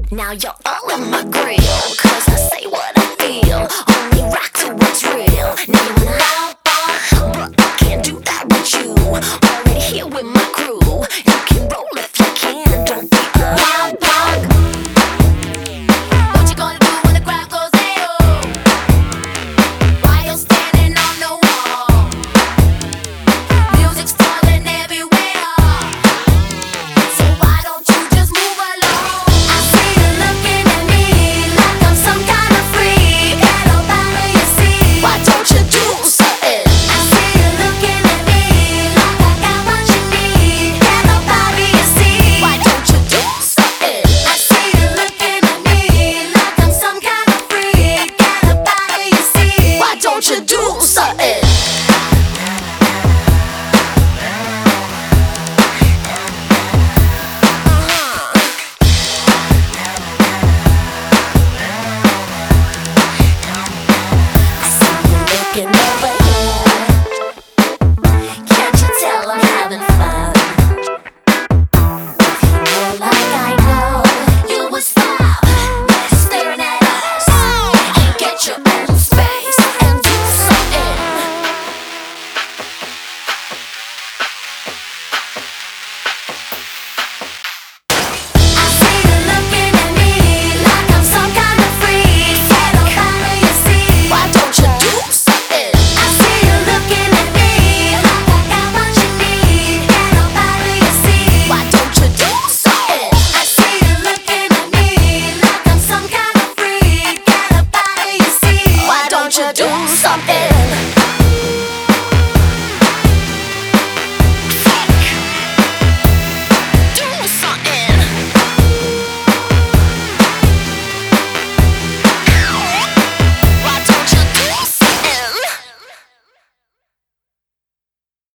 Now you're all in my grill, cause I say what I feel. Only rock to what's real. Now you wanna but I can't do that with you. Already here with my crew. You can roll if you can, don't be